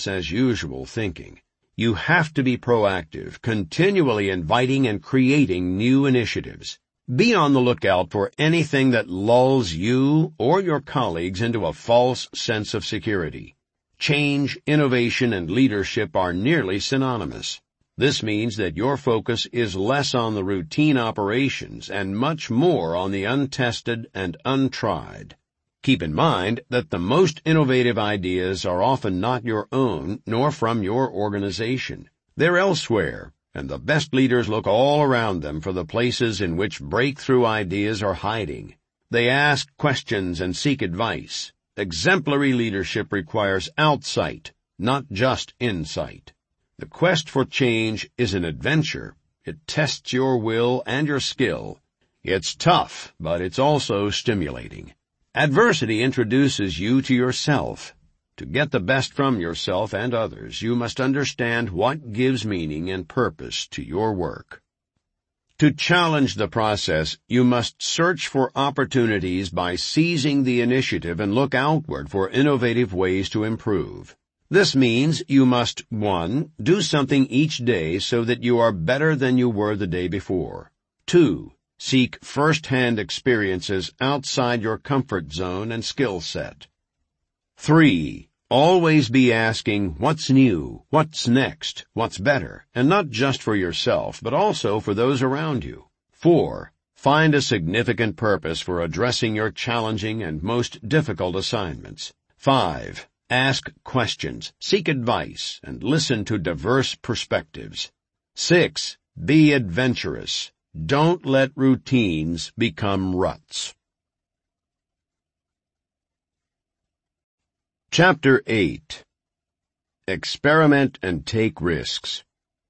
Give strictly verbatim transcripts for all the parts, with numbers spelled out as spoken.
business-as-usual thinking. You have to be proactive, continually inviting and creating new initiatives. Be on the lookout for anything that lulls you or your colleagues into a false sense of security. Change, innovation, and leadership are nearly synonymous. This means that your focus is less on the routine operations and much more on the untested and untried. Keep in mind that the most innovative ideas are often not your own nor from your organization. They're elsewhere, and the best leaders look all around them for the places in which breakthrough ideas are hiding. They ask questions and seek advice. Exemplary leadership requires outsight, not just insight. The quest for change is an adventure. It tests your will and your skill. It's tough, but it's also stimulating. Adversity introduces you to yourself. To get the best from yourself and others, you must understand what gives meaning and purpose to your work. To challenge the process, you must search for opportunities by seizing the initiative and look outward for innovative ways to improve. This means you must, one, do something each day so that you are better than you were the day before. Two, seek first-hand experiences outside your comfort zone and skill set. Three, always be asking what's new, what's next, what's better, and not just for yourself, but also for those around you. Four, find a significant purpose for addressing your challenging and most difficult assignments. Five, ask questions, seek advice, and listen to diverse perspectives. Six, be adventurous. Don't let routines become ruts. Chapter eight. Experiment and Take Risks.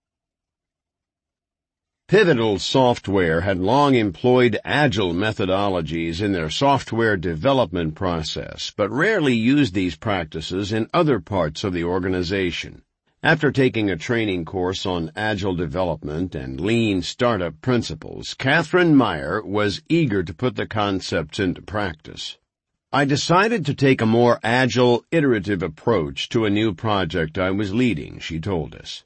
Pivotal Software had long employed agile methodologies in their software development process, but rarely used these practices in other parts of the organization. After taking a training course on agile development and lean startup principles, Catherine Meyer was eager to put the concepts into practice. I decided to take a more agile, iterative approach to a new project I was leading, she told us.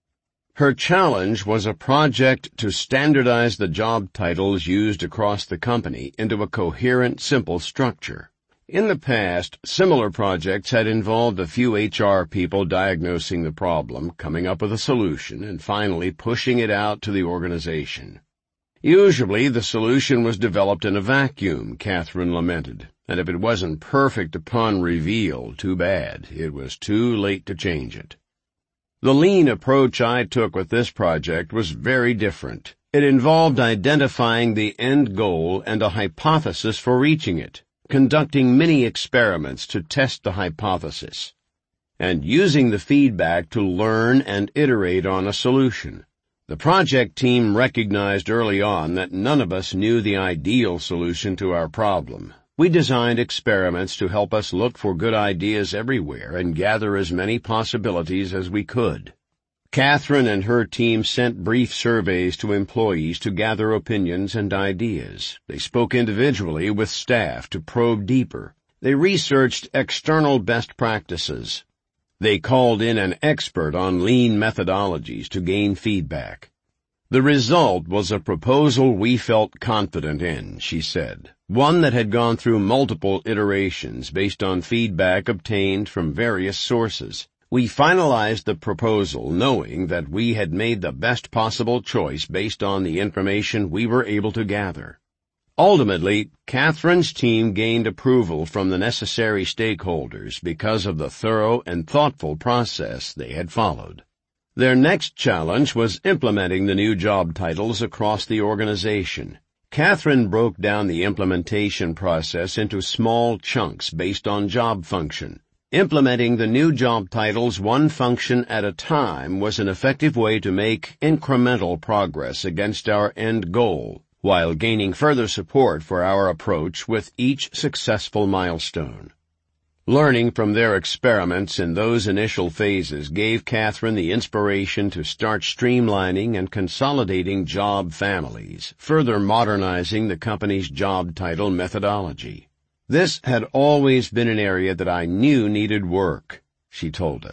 Her challenge was a project to standardize the job titles used across the company into a coherent, simple structure. In the past, similar projects had involved a few H R people diagnosing the problem, coming up with a solution, and finally pushing it out to the organization. Usually, the solution was developed in a vacuum, Catherine lamented, and if it wasn't perfect upon reveal, too bad. It was too late to change it. The lean approach I took with this project was very different. It involved identifying the end goal and a hypothesis for reaching it, conducting many experiments to test the hypothesis, and using the feedback to learn and iterate on a solution. The project team recognized early on that none of us knew the ideal solution to our problem. We designed experiments to help us look for good ideas everywhere and gather as many possibilities as we could. Catherine and her team sent brief surveys to employees to gather opinions and ideas. They spoke individually with staff to probe deeper. They researched external best practices. They called in an expert on lean methodologies to gain feedback. The result was a proposal we felt confident in, she said, one that had gone through multiple iterations based on feedback obtained from various sources. We finalized the proposal knowing that we had made the best possible choice based on the information we were able to gather. Ultimately, Catherine's team gained approval from the necessary stakeholders because of the thorough and thoughtful process they had followed. Their next challenge was implementing the new job titles across the organization. Catherine broke down the implementation process into small chunks based on job function. Implementing the new job titles one function at a time was an effective way to make incremental progress against our end goal, while gaining further support for our approach with each successful milestone. Learning from their experiments in those initial phases gave Catherine the inspiration to start streamlining and consolidating job families, further modernizing the company's job title methodology. This had always been an area that I knew needed work, she told us.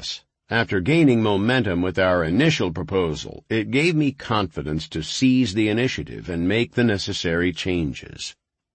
After gaining momentum with our initial proposal, it gave me confidence to seize the initiative and make the necessary changes.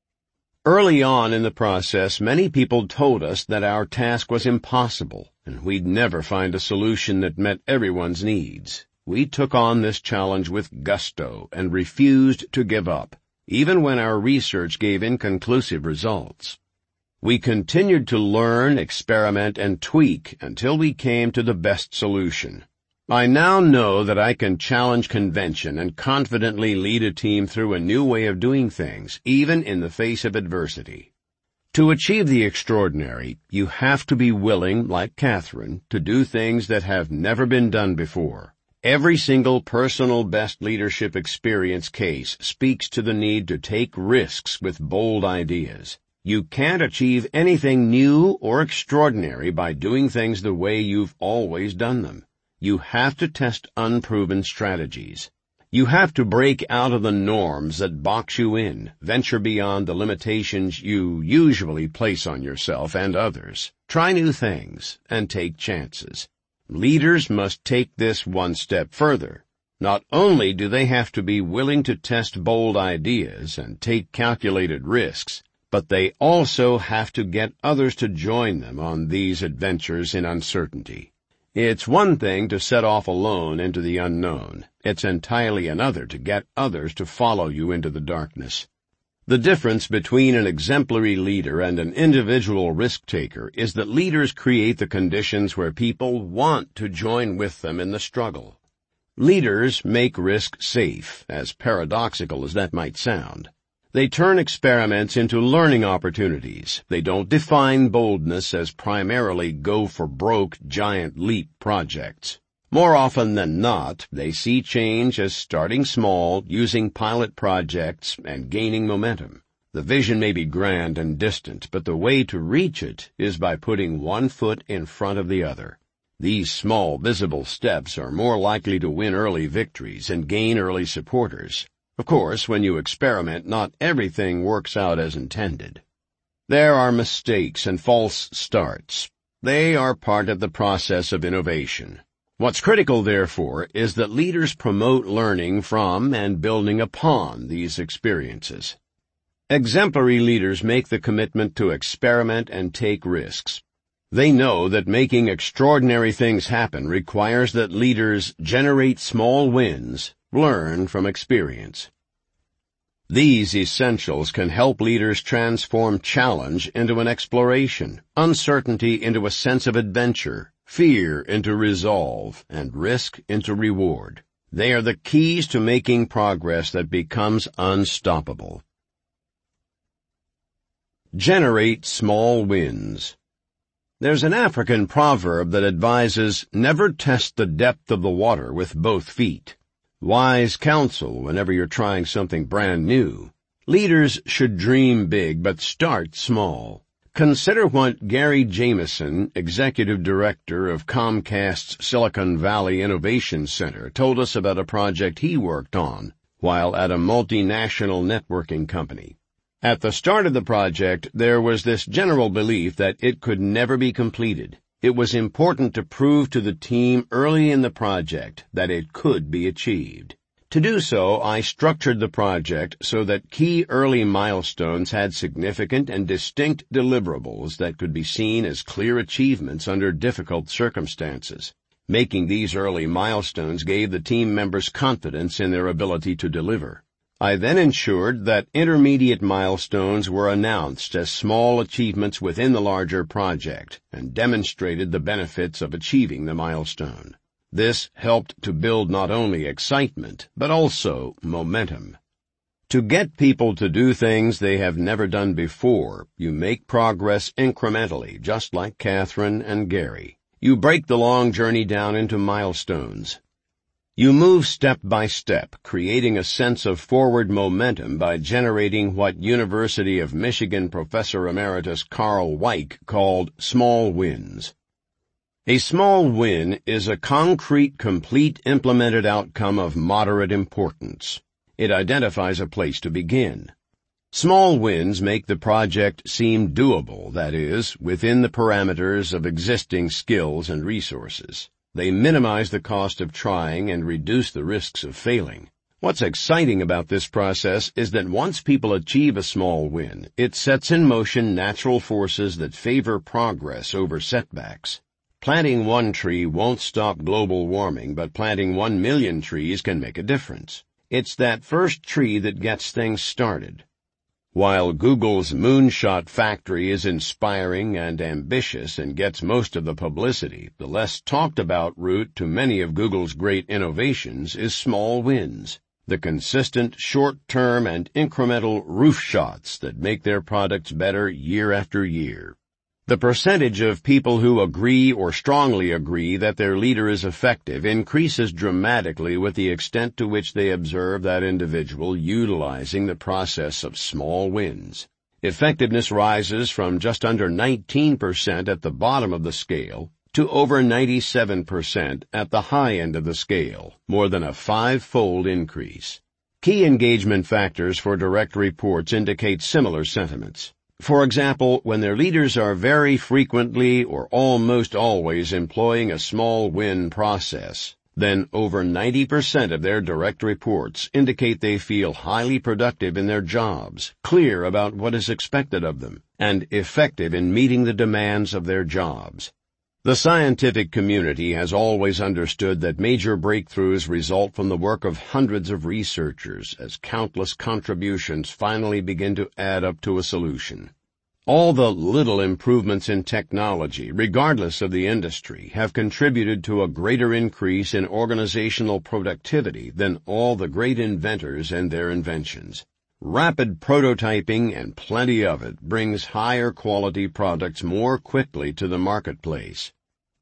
Early on in the process, many people told us that our task was impossible and we'd never find a solution that met everyone's needs. We took on this challenge with gusto and refused to give up, even when our research gave inconclusive results. We continued to learn, experiment, and tweak until we came to the best solution. I now know that I can challenge convention and confidently lead a team through a new way of doing things, even in the face of adversity. To achieve the extraordinary, you have to be willing, like Catherine, to do things that have never been done before. Every single personal best leadership experience case speaks to the need to take risks with bold ideas. You can't achieve anything new or extraordinary by doing things the way you've always done them. You have to test unproven strategies. You have to break out of the norms that box you in, venture beyond the limitations you usually place on yourself and others. Try new things and take chances. Leaders must take this one step further. Not only do they have to be willing to test bold ideas and take calculated risks, but they also have to get others to join them on these adventures in uncertainty. It's one thing to set off alone into the unknown. It's entirely another to get others to follow you into the darkness. The difference between an exemplary leader and an individual risk-taker is that leaders create the conditions where people want to join with them in the struggle. Leaders make risk safe, as paradoxical as that might sound. They turn experiments into learning opportunities. They don't define boldness as primarily go-for-broke giant leap projects. More often than not, they see change as starting small, using pilot projects, and gaining momentum. The vision may be grand and distant, but the way to reach it is by putting one foot in front of the other. These small, visible steps are more likely to win early victories and gain early supporters. Of course, when you experiment, not everything works out as intended. There are mistakes and false starts. They are part of the process of innovation. What's critical, therefore, is that leaders promote learning from and building upon these experiences. Exemplary leaders make the commitment to experiment and take risks. They know that making extraordinary things happen requires that leaders generate small wins, learn from experience. These essentials can help leaders transform challenge into an exploration, uncertainty into a sense of adventure, fear into resolve, and risk into reward. They are the keys to making progress that becomes unstoppable. Generate small wins. There's an African proverb that advises, never test the depth of the water with both feet. Wise counsel whenever you're trying something brand new. Leaders should dream big but start small. Consider what Gary Jameson, executive director of Comcast's Silicon Valley Innovation Center, told us about a project he worked on while at a multinational networking company. At the start of the project, there was this general belief that it could never be completed. It was important to prove to the team early in the project that it could be achieved. To do so, I structured the project so that key early milestones had significant and distinct deliverables that could be seen as clear achievements under difficult circumstances. Making these early milestones gave the team members confidence in their ability to deliver. I then ensured that intermediate milestones were announced as small achievements within the larger project and demonstrated the benefits of achieving the milestone. This helped to build not only excitement, but also momentum. To get people to do things they have never done before, you make progress incrementally, just like Catherine and Gary. You break the long journey down into milestones. You move step by step, creating a sense of forward momentum by generating what University of Michigan Professor Emeritus Carl Weick called small wins. A small win is a concrete, complete, implemented outcome of moderate importance. It identifies a place to begin. Small wins make the project seem doable, that is, within the parameters of existing skills and resources. They minimize the cost of trying and reduce the risks of failing. What's exciting about this process is that once people achieve a small win, it sets in motion natural forces that favor progress over setbacks. Planting one tree won't stop global warming, but planting one million trees can make a difference. It's that first tree that gets things started. While Google's Moonshot Factory is inspiring and ambitious and gets most of the publicity, the less talked about route to many of Google's great innovations is small wins. The consistent, short-term, and incremental roof shots that make their products better year after year. The percentage of people who agree or strongly agree that their leader is effective increases dramatically with the extent to which they observe that individual utilizing the process of small wins. Effectiveness rises from just under nineteen percent at the bottom of the scale to over ninety-seven percent at the high end of the scale, more than a five-fold increase. Key engagement factors for direct reports indicate similar sentiments. For example, when their leaders are very frequently or almost always employing a small win process, then over ninety percent of their direct reports indicate they feel highly productive in their jobs, clear about what is expected of them, and effective in meeting the demands of their jobs. The scientific community has always understood that major breakthroughs result from the work of hundreds of researchers as countless contributions finally begin to add up to a solution. All the little improvements in technology, regardless of the industry, have contributed to a greater increase in organizational productivity than all the great inventors and their inventions. Rapid prototyping, and plenty of it, brings higher quality products more quickly to the marketplace.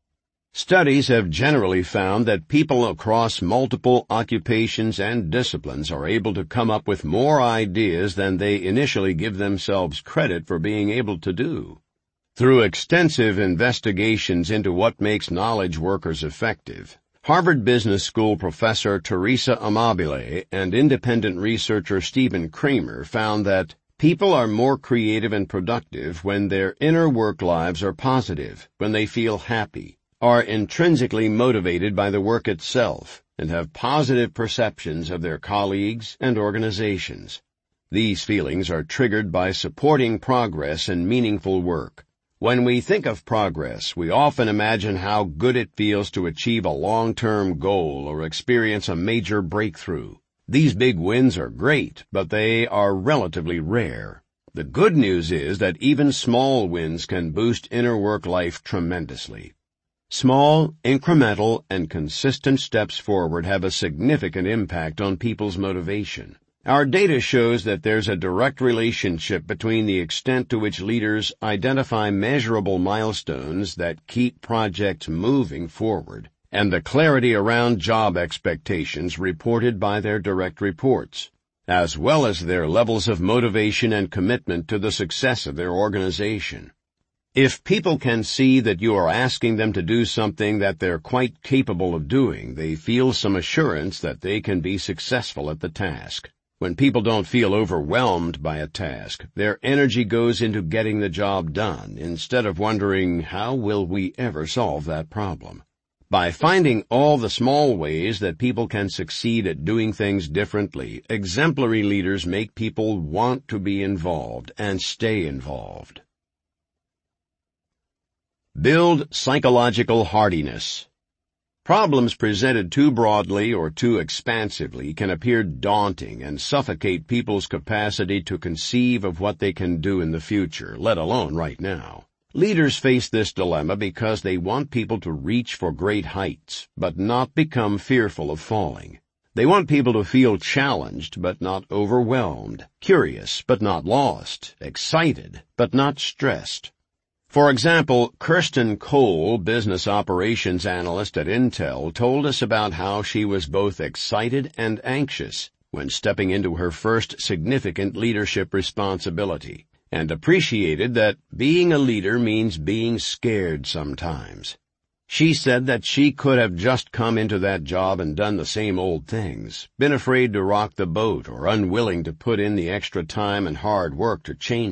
Studies have generally found that people across multiple occupations and disciplines are able to come up with more ideas than they initially give themselves credit for being able to do. Through extensive investigations into what makes knowledge workers effective, Harvard Business School professor Teresa Amabile and independent researcher Stephen Kramer found that people are more creative and productive when their inner work lives are positive, when they feel happy, are intrinsically motivated by the work itself, and have positive perceptions of their colleagues and organizations. These feelings are triggered by supporting progress and meaningful work. When we think of progress, we often imagine how good it feels to achieve a long-term goal or experience a major breakthrough. These big wins are great, but they are relatively rare. The good news is that even small wins can boost inner work life tremendously. Small, incremental, and consistent steps forward have a significant impact on people's motivation. Our data shows that there's a direct relationship between the extent to which leaders identify measurable milestones that keep projects moving forward and the clarity around job expectations reported by their direct reports, as well as their levels of motivation and commitment to the success of their organization. If people can see that you are asking them to do something that they're quite capable of doing, they feel some assurance that they can be successful at the task. When people don't feel overwhelmed by a task, their energy goes into getting the job done instead of wondering, how will we ever solve that problem? By finding all the small ways that people can succeed at doing things differently, exemplary leaders make people want to be involved and stay involved. Build psychological hardiness. Problems presented too broadly or too expansively can appear daunting and suffocate people's capacity to conceive of what they can do in the future, let alone right now. Leaders face this dilemma because they want people to reach for great heights, but not become fearful of falling. They want people to feel challenged but not overwhelmed, curious but not lost, excited but not stressed. For example, Kirsten Cole, business operations analyst at Intel, told us about how she was both excited and anxious when stepping into her first significant leadership responsibility, and appreciated that being a leader means being scared sometimes. She said that she could have just come into that job and done the same old things, been afraid to rock the boat or unwilling to put in the extra time and hard work to change it.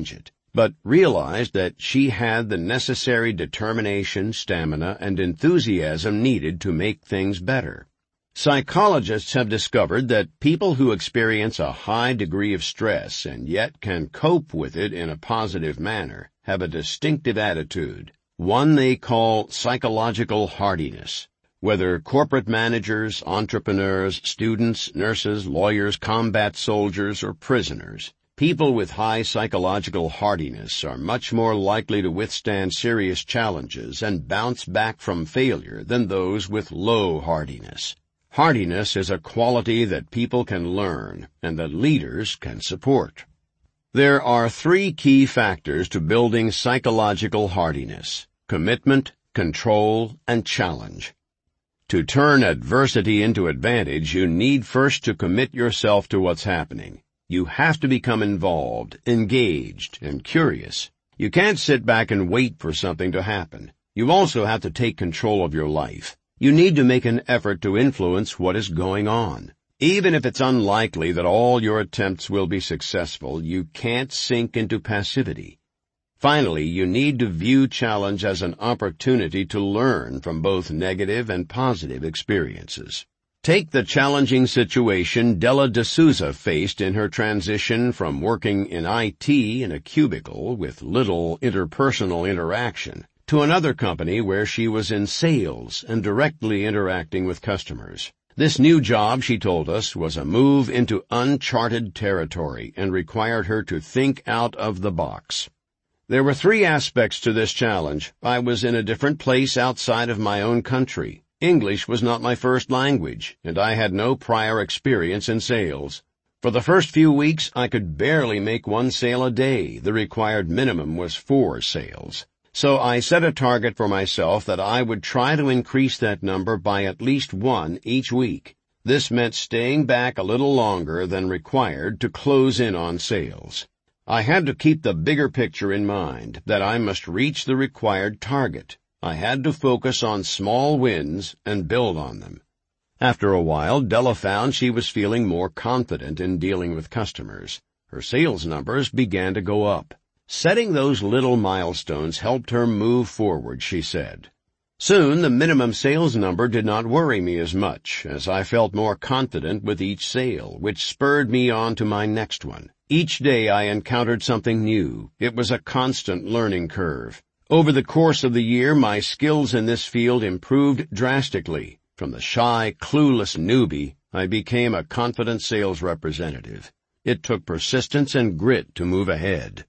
but realized that she had the necessary determination, stamina, and enthusiasm needed to make things better. Psychologists have discovered that people who experience a high degree of stress and yet can cope with it in a positive manner have a distinctive attitude, one they call psychological hardiness. Whether corporate managers, entrepreneurs, students, nurses, lawyers, combat soldiers, or prisoners, people with high psychological hardiness are much more likely to withstand serious challenges and bounce back from failure than those with low hardiness. Hardiness is a quality that people can learn and that leaders can support. There are three key factors to building psychological hardiness: commitment, control, and challenge. To turn adversity into advantage, you need first to commit yourself to what's happening. You have to become involved, engaged, and curious. You can't sit back and wait for something to happen. You also have to take control of your life. You need to make an effort to influence what is going on. Even if it's unlikely that all your attempts will be successful, you can't sink into passivity. Finally, you need to view challenge as an opportunity to learn from both negative and positive experiences. Take the challenging situation Della D'Souza faced in her transition from working in I T in a cubicle with little interpersonal interaction to another company where she was in sales and directly interacting with customers. This new job, she told us, was a move into uncharted territory and required her to think out of the box. There were three aspects to this challenge. I was in a different place outside of my own country. English was not my first language, and I had no prior experience in sales. For the first few weeks, I could barely make one sale a day. The required minimum was four sales. So I set a target for myself that I would try to increase that number by at least one each week. This meant staying back a little longer than required to close in on sales. I had to keep the bigger picture in mind, that I must reach the required target. I had to focus on small wins and build on them. After a while, Della found she was feeling more confident in dealing with customers. Her sales numbers began to go up. Setting those little milestones helped her move forward, she said. Soon the minimum sales number did not worry me as much, as I felt more confident with each sale, which spurred me on to my next one. Each day I encountered something new. It was a constant learning curve. Over the course of the year, my skills in this field improved drastically. From the shy, clueless newbie, I became a confident sales representative. It took persistence and grit to move ahead.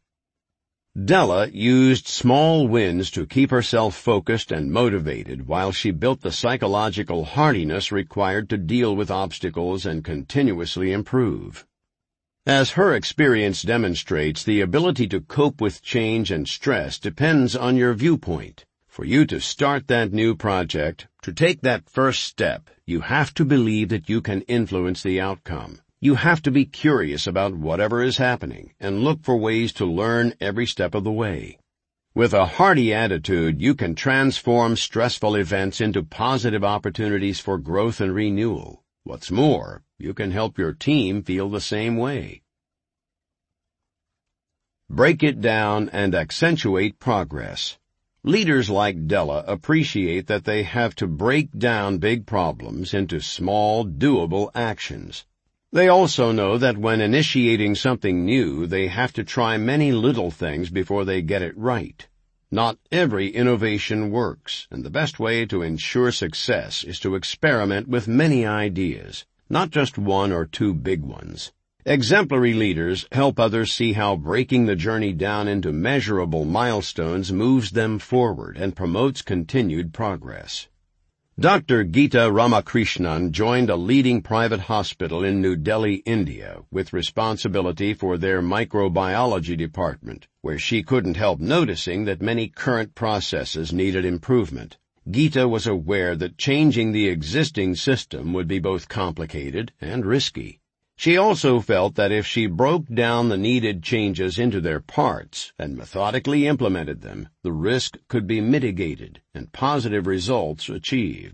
Della used small wins to keep herself focused and motivated while she built the psychological hardiness required to deal with obstacles and continuously improve. As her experience demonstrates, the ability to cope with change and stress depends on your viewpoint. For you to start that new project, to take that first step, you have to believe that you can influence the outcome. You have to be curious about whatever is happening and look for ways to learn every step of the way. With a hearty attitude, you can transform stressful events into positive opportunities for growth and renewal. What's more, you can help your team feel the same way. Break it down and accentuate progress. Leaders like Della appreciate that they have to break down big problems into small, doable actions. They also know that when initiating something new, they have to try many little things before they get it right. Not every innovation works, and the best way to ensure success is to experiment with many ideas, not just one or two big ones. Exemplary leaders help others see how breaking the journey down into measurable milestones moves them forward and promotes continued progress. Doctor Geeta Ramakrishnan joined a leading private hospital in New Delhi, India, with responsibility for their microbiology department, where she couldn't help noticing that many current processes needed improvement. Geeta was aware that changing the existing system would be both complicated and risky. She also felt that if she broke down the needed changes into their parts and methodically implemented them, the risk could be mitigated and positive results achieved.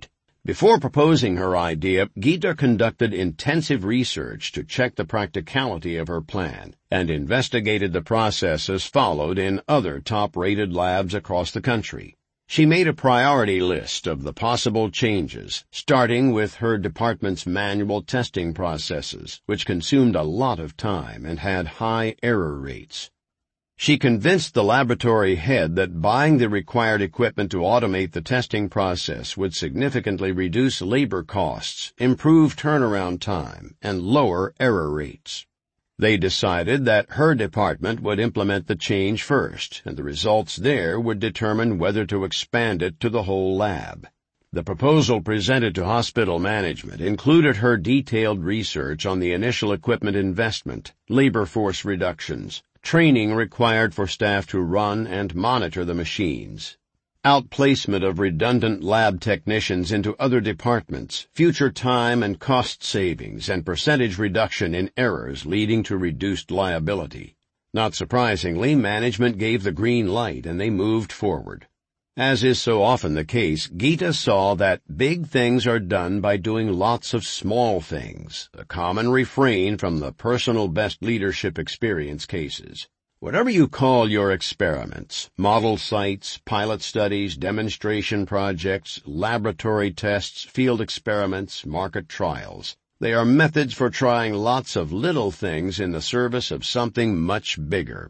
Before proposing her idea, Geeta conducted intensive research to check the practicality of her plan and investigated the processes followed in other top-rated labs across the country. She made a priority list of the possible changes, starting with her department's manual testing processes, which consumed a lot of time and had high error rates. She convinced the laboratory head that buying the required equipment to automate the testing process would significantly reduce labor costs, improve turnaround time, and lower error rates. They decided that her department would implement the change first, and the results there would determine whether to expand it to the whole lab. The proposal presented to hospital management included her detailed research on the initial equipment investment, labor force reductions, training required for staff to run and monitor the machines, outplacement of redundant lab technicians into other departments, future time and cost savings, and percentage reduction in errors leading to reduced liability. Not surprisingly, management gave the green light and they moved forward. As is so often the case, Geeta saw that big things are done by doing lots of small things, a common refrain from the personal best leadership experience cases. Whatever you call your experiments, model sites, pilot studies, demonstration projects, laboratory tests, field experiments, market trials, they are methods for trying lots of little things in the service of something much bigger.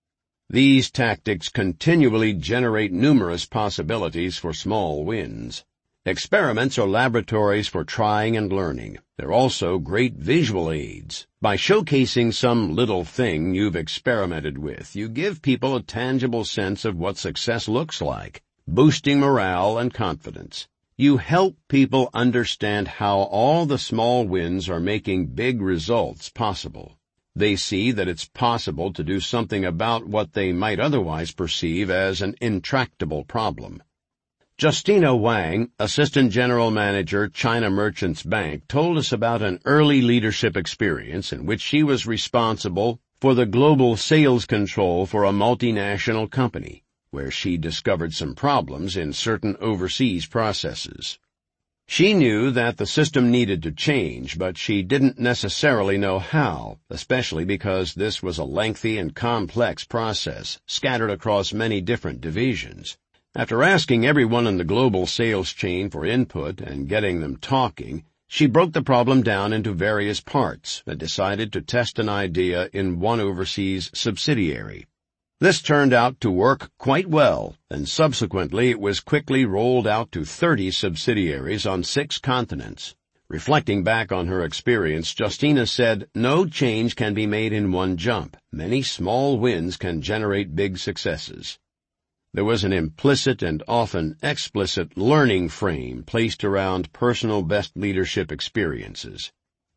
These tactics continually generate numerous possibilities for small wins. Experiments are laboratories for trying and learning. They're also great visual aids. By showcasing some little thing you've experimented with, you give people a tangible sense of what success looks like, boosting morale and confidence. You help people understand how all the small wins are making big results possible. They see that it's possible to do something about what they might otherwise perceive as an intractable problem. Justina Wang, Assistant General Manager, China Merchants Bank, told us about an early leadership experience in which she was responsible for the global sales control for a multinational company, where she discovered some problems in certain overseas processes. She knew that the system needed to change, but she didn't necessarily know how, especially because this was a lengthy and complex process, scattered across many different divisions. After asking everyone in the global sales chain for input and getting them talking, she broke the problem down into various parts and decided to test an idea in one overseas subsidiary. This turned out to work quite well, and subsequently it was quickly rolled out to thirty subsidiaries on six continents. Reflecting back on her experience, Justina said, "No change can be made in one jump. Many small wins can generate big successes." There was an implicit and often explicit learning frame placed around personal best leadership experiences.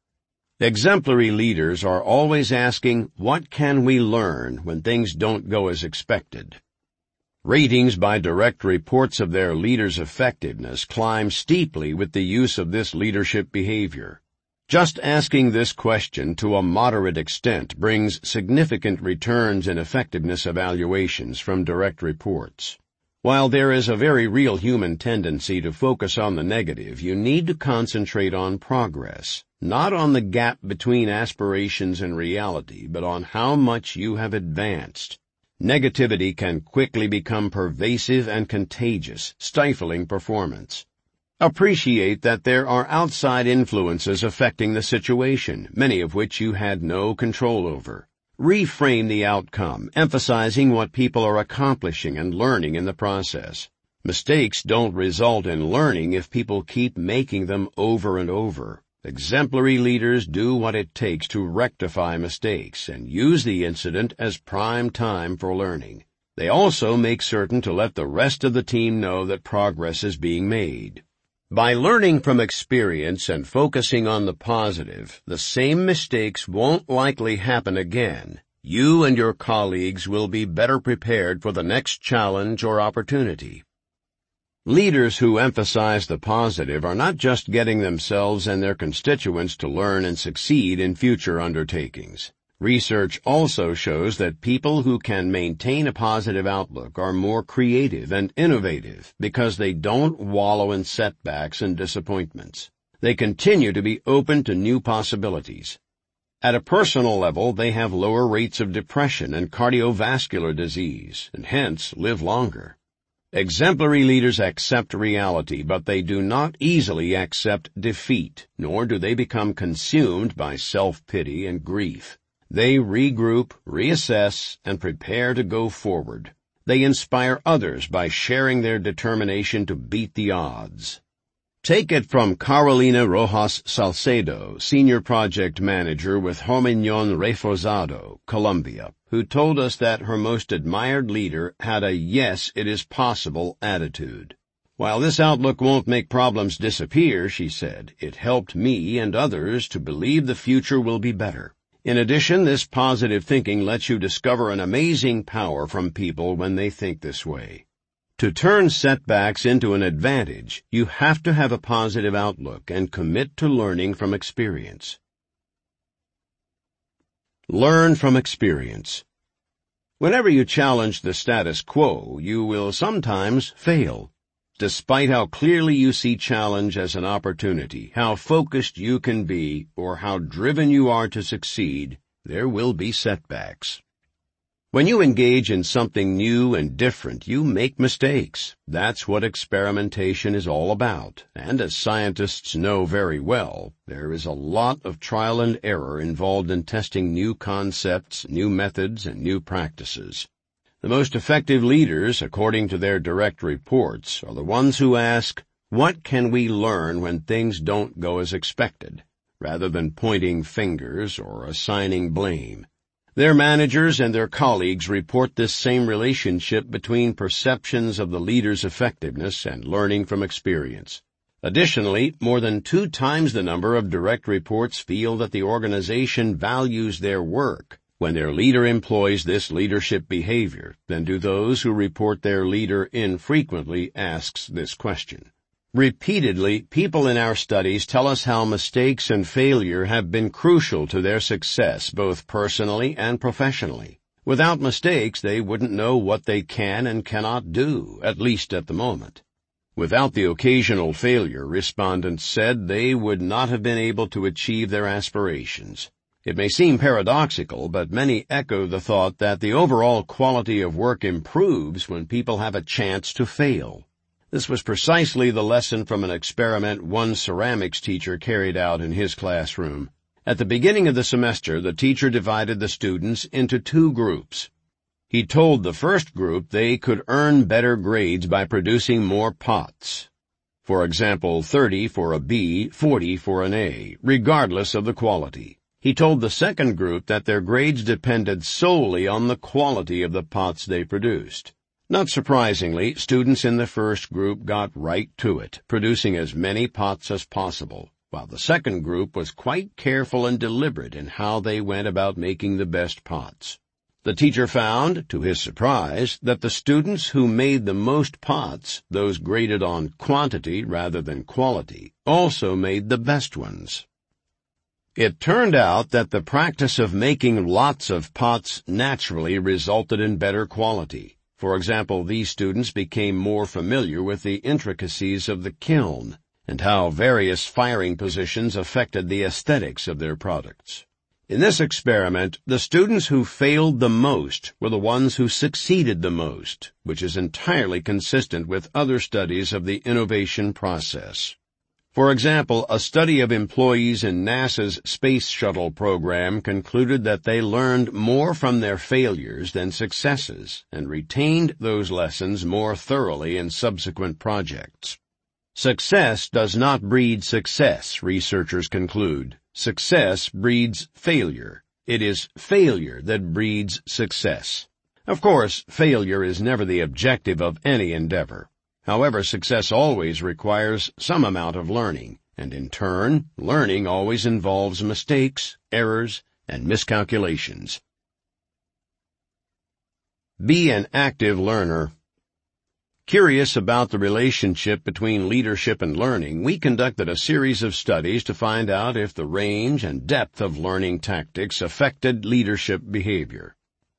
Exemplary leaders are always asking, what can we learn when things don't go as expected? Ratings by direct reports of their leaders' effectiveness climb steeply with the use of this leadership behavior. Just asking this question to a moderate extent brings significant returns in effectiveness evaluations from direct reports. While there is a very real human tendency to focus on the negative, you need to concentrate on progress, not on the gap between aspirations and reality, but on how much you have advanced. Negativity can quickly become pervasive and contagious, stifling performance. Appreciate that there are outside influences affecting the situation, many of which you had no control over. Reframe the outcome, emphasizing what people are accomplishing and learning in the process. Mistakes don't result in learning if people keep making them over and over. Exemplary leaders do what it takes to rectify mistakes and use the incident as prime time for learning. They also make certain to let the rest of the team know that progress is being made. By learning from experience and focusing on the positive, the same mistakes won't likely happen again. You and your colleagues will be better prepared for the next challenge or opportunity. Leaders who emphasize the positive are not just getting themselves and their constituents to learn and succeed in future undertakings. Research also shows that people who can maintain a positive outlook are more creative and innovative because they don't wallow in setbacks and disappointments. They continue to be open to new possibilities. At a personal level, they have lower rates of depression and cardiovascular disease, and hence live longer. Exemplary leaders accept reality, but they do not easily accept defeat, nor do they become consumed by self-pity and grief. They regroup, reassess, and prepare to go forward. They inspire others by sharing their determination to beat the odds. Take it from Carolina Rojas Salcedo, Senior Project Manager with Hominion Reforzado, Colombia, who told us that her most admired leader had a yes, it is possible attitude. While this outlook won't make problems disappear, she said, it helped me and others to believe the future will be better. In addition, this positive thinking lets you discover an amazing power from people when they think this way. To turn setbacks into an advantage, you have to have a positive outlook and commit to learning from experience. Learn from experience. Whenever you challenge the status quo, you will sometimes fail. Despite how clearly you see challenge as an opportunity, how focused you can be, or how driven you are to succeed, there will be setbacks. When you engage in something new and different, you make mistakes. That's what experimentation is all about, and as scientists know very well, there is a lot of trial and error involved in testing new concepts, new methods, and new practices. The most effective leaders, according to their direct reports, are the ones who ask, what can we learn when things don't go as expected, rather than pointing fingers or assigning blame. Their managers and their colleagues report this same relationship between perceptions of the leader's effectiveness and learning from experience. Additionally, more than two times the number of direct reports feel that the organization values their work when their leader employs this leadership behavior than do those who report their leader infrequently asks this question. Repeatedly, people in our studies tell us how mistakes and failure have been crucial to their success, both personally and professionally. Without mistakes, they wouldn't know what they can and cannot do, at least at the moment. Without the occasional failure, respondents said, they would not have been able to achieve their aspirations. It may seem paradoxical, but many echo the thought that the overall quality of work improves when people have a chance to fail. This was precisely the lesson from an experiment one ceramics teacher carried out in his classroom. At the beginning of the semester, the teacher divided the students into two groups. He told the first group they could earn better grades by producing more pots. For example, thirty for a B, forty for an A, regardless of the quality. He told the second group that their grades depended solely on the quality of the pots they produced. Not surprisingly, students in the first group got right to it, producing as many pots as possible, while the second group was quite careful and deliberate in how they went about making the best pots. The teacher found, to his surprise, that the students who made the most pots, those graded on quantity rather than quality, also made the best ones. It turned out that the practice of making lots of pots naturally resulted in better quality. For example, these students became more familiar with the intricacies of the kiln and how various firing positions affected the aesthetics of their products. In this experiment, the students who failed the most were the ones who succeeded the most, which is entirely consistent with other studies of the innovation process. For example, a study of employees in NASA's Space Shuttle program concluded that they learned more from their failures than successes and retained those lessons more thoroughly in subsequent projects. Success does not breed success, researchers conclude. Success breeds failure. It is failure that breeds success. Of course, failure is never the objective of any endeavor. However, success always requires some amount of learning, and in turn, learning always involves mistakes, errors, and miscalculations. Be an active learner. Curious about the relationship between leadership and learning, we conducted a series of studies to find out if the range and depth of learning tactics affected leadership behavior.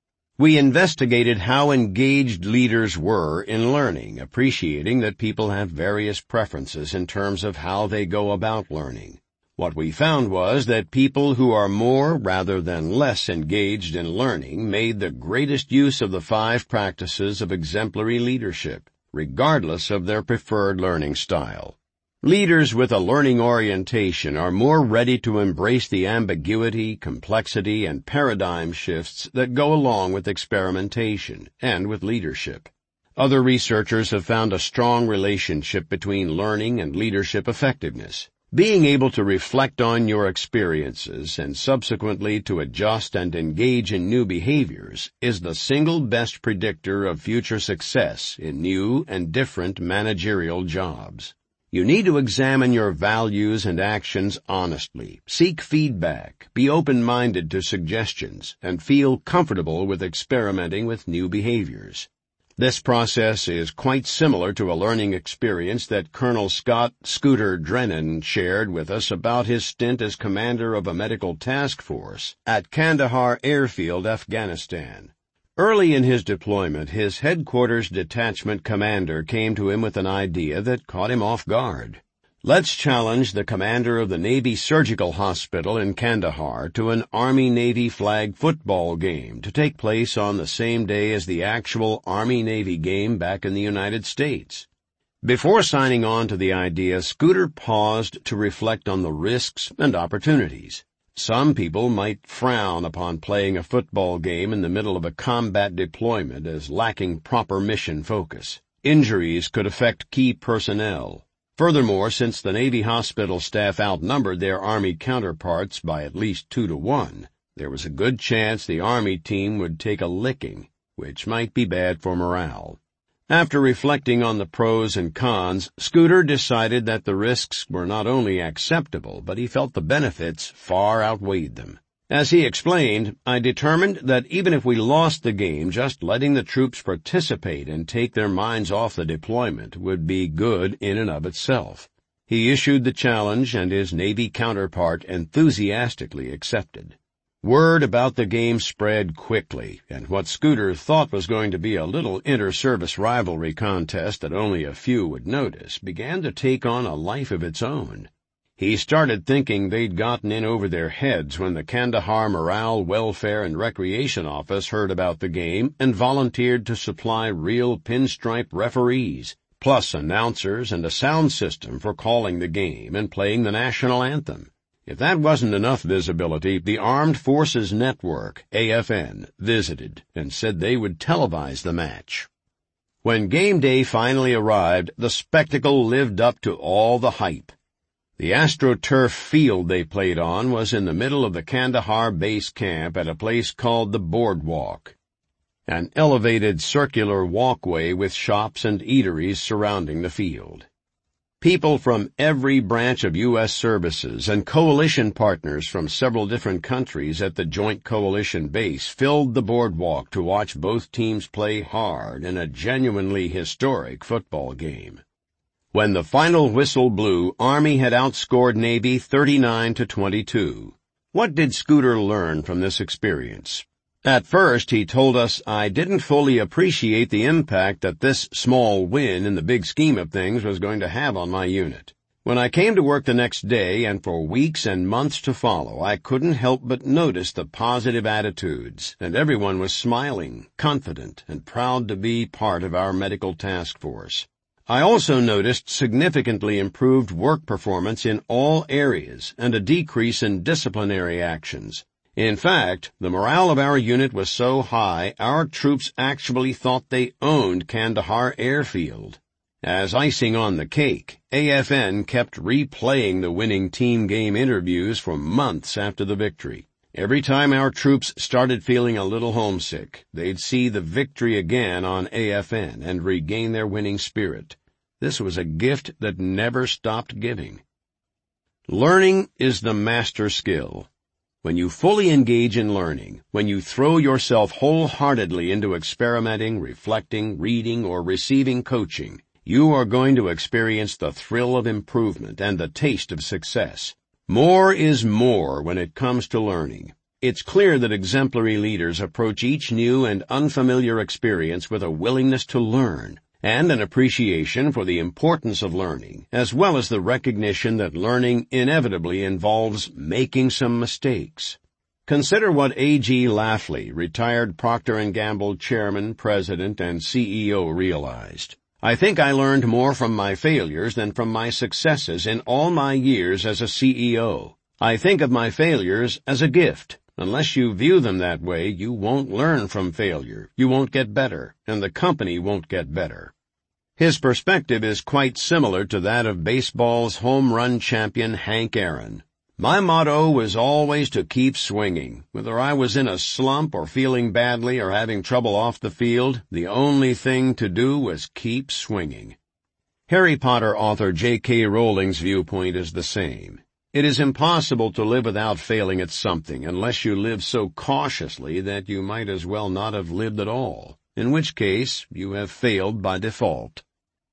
We investigated how engaged leaders were in learning, appreciating that people have various preferences in terms of how they go about learning. What we found was that people who are more rather than less engaged in learning made the greatest use of the five practices of exemplary leadership, regardless of their preferred learning style. Leaders with a learning orientation are more ready to embrace the ambiguity, complexity, and paradigm shifts that go along with experimentation and with leadership. Other researchers have found a strong relationship between learning and leadership effectiveness. Being able to reflect on your experiences and subsequently to adjust and engage in new behaviors is the single best predictor of future success in new and different managerial jobs. You need to examine your values and actions honestly, seek feedback, be open-minded to suggestions, and feel comfortable with experimenting with new behaviors. This process is quite similar to a learning experience that Colonel Scott Scooter Drennan shared with us about his stint as commander of a medical task force at Kandahar Airfield, Afghanistan. Early in his deployment, his headquarters detachment commander came to him with an idea that caught him off guard. Let's challenge the commander of the Navy Surgical Hospital in Kandahar to an Army-Navy flag football game to take place on the same day as the actual Army-Navy game back in the United States. Before signing on to the idea, Scooter paused to reflect on the risks and opportunities. Some people might frown upon playing a football game in the middle of a combat deployment as lacking proper mission focus. Injuries could affect key personnel. Furthermore, since the Navy hospital staff outnumbered their Army counterparts by at least two to one, there was a good chance the Army team would take a licking, which might be bad for morale. After reflecting on the pros and cons, Scooter decided that the risks were not only acceptable, but he felt the benefits far outweighed them. As he explained, I determined that even if we lost the game, just letting the troops participate and take their minds off the deployment would be good in and of itself. He issued the challenge, and his Navy counterpart enthusiastically accepted. Word about the game spread quickly, and what Scooter thought was going to be a little inter-service rivalry contest that only a few would notice began to take on a life of its own. He started thinking they'd gotten in over their heads when the Kandahar Morale, Welfare, and Recreation Office heard about the game and volunteered to supply real pinstripe referees, plus announcers and a sound system for calling the game and playing the national anthem. If that wasn't enough visibility, the Armed Forces Network, A F N, visited and said they would televise the match. When game day finally arrived, the spectacle lived up to all the hype. The AstroTurf field they played on was in the middle of the Kandahar base camp at a place called the Boardwalk, an elevated circular walkway with shops and eateries surrounding the field. People from every branch of U S services and coalition partners from several different countries at the Joint Coalition base filled the boardwalk to watch both teams play hard in a genuinely historic football game. When the final whistle blew, Army had outscored Navy thirty-nine to twenty-two. What did Scooter learn from this experience? At first, he told us, I didn't fully appreciate the impact that this small win in the big scheme of things was going to have on my unit. When I came to work the next day and for weeks and months to follow, I couldn't help but notice the positive attitudes, and everyone was smiling, confident, and proud to be part of our medical task force. I also noticed significantly improved work performance in all areas and a decrease in disciplinary actions. In fact, the morale of our unit was so high, our troops actually thought they owned Kandahar Airfield. As icing on the cake, A F N kept replaying the winning team game interviews for months after the victory. Every time our troops started feeling a little homesick, they'd see the victory again on A F N and regain their winning spirit. This was a gift that never stopped giving. Learning is the master skill. When you fully engage in learning, when you throw yourself wholeheartedly into experimenting, reflecting, reading, or receiving coaching, you are going to experience the thrill of improvement and the taste of success. More is more when it comes to learning. It's clear that exemplary leaders approach each new and unfamiliar experience with a willingness to learn and an appreciation for the importance of learning, as well as the recognition that learning inevitably involves making some mistakes. Consider what A G Lafley, retired Procter and Gamble chairman, president, and C E O, realized. I think I learned more from my failures than from my successes in all my years as a C E O. I think of my failures as a gift. Unless you view them that way, you won't learn from failure, you won't get better, and the company won't get better. His perspective is quite similar to that of baseball's home run champion Hank Aaron. My motto was always to keep swinging. Whether I was in a slump or feeling badly or having trouble off the field, the only thing to do was keep swinging. Harry Potter author J K Rowling's viewpoint is the same. It is impossible to live without failing at something unless you live so cautiously that you might as well not have lived at all, in which case you have failed by default.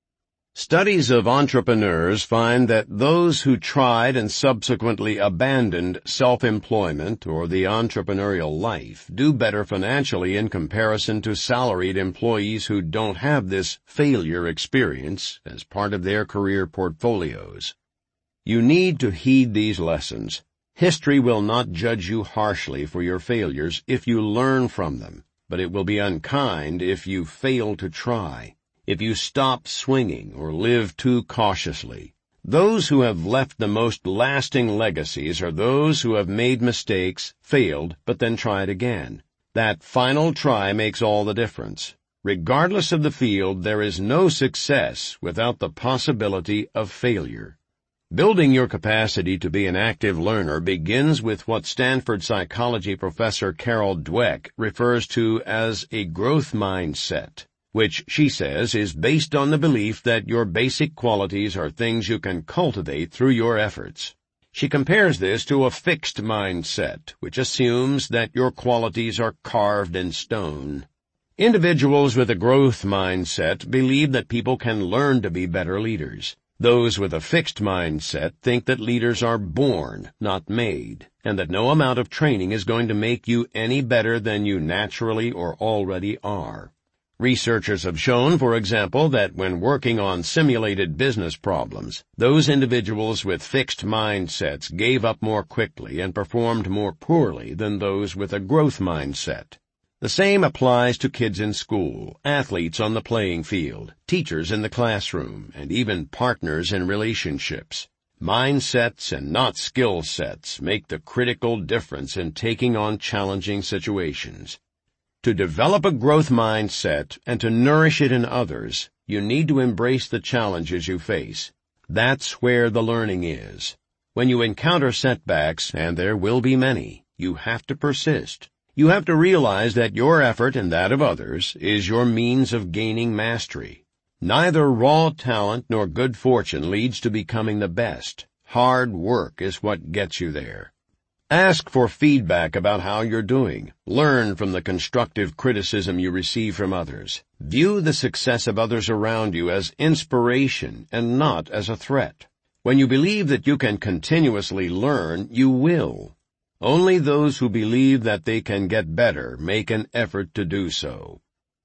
Studies of entrepreneurs find that those who tried and subsequently abandoned self-employment or the entrepreneurial life do better financially in comparison to salaried employees who don't have this failure experience as part of their career portfolios. You need to heed these lessons. History will not judge you harshly for your failures if you learn from them, but it will be unkind if you fail to try, if you stop swinging or live too cautiously. Those who have left the most lasting legacies are those who have made mistakes, failed, but then tried again. That final try makes all the difference. Regardless of the field, there is no success without the possibility of failure. Building your capacity to be an active learner begins with what Stanford psychology professor Carol Dweck refers to as a growth mindset, which, she says, is based on the belief that your basic qualities are things you can cultivate through your efforts. She compares this to a fixed mindset, which assumes that your qualities are carved in stone. Individuals with a growth mindset believe that people can learn to be better leaders. Those with a fixed mindset think that leaders are born, not made, and that no amount of training is going to make you any better than you naturally or already are. Researchers have shown, for example, that when working on simulated business problems, those individuals with fixed mindsets gave up more quickly and performed more poorly than those with a growth mindset. The same applies to kids in school, athletes on the playing field, teachers in the classroom, and even partners in relationships. Mindsets and not skill sets make the critical difference in taking on challenging situations. To develop a growth mindset and to nourish it in others, you need to embrace the challenges you face. That's where the learning is. When you encounter setbacks, and there will be many, you have to persist. You have to realize that your effort and that of others is your means of gaining mastery. Neither raw talent nor good fortune leads to becoming the best. Hard work is what gets you there. Ask for feedback about how you're doing. Learn from the constructive criticism you receive from others. View the success of others around you as inspiration and not as a threat. When you believe that you can continuously learn, you will. Only those who believe that they can get better make an effort to do so.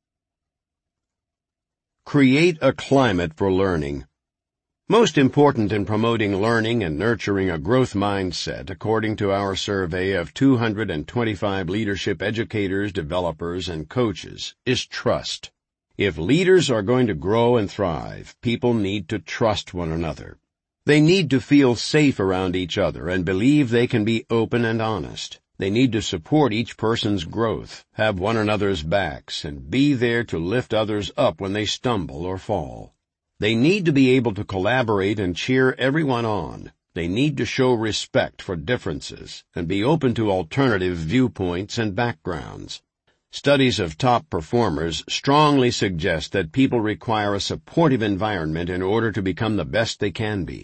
Create a climate for learning. Most important in promoting learning and nurturing a growth mindset, according to our survey of two hundred twenty-five leadership educators, developers, and coaches, is trust. If leaders are going to grow and thrive, people need to trust one another. They need to feel safe around each other and believe they can be open and honest. They need to support each person's growth, have one another's backs, and be there to lift others up when they stumble or fall. They need to be able to collaborate and cheer everyone on. They need to show respect for differences and be open to alternative viewpoints and backgrounds. Studies of top performers strongly suggest that people require a supportive environment in order to become the best they can be.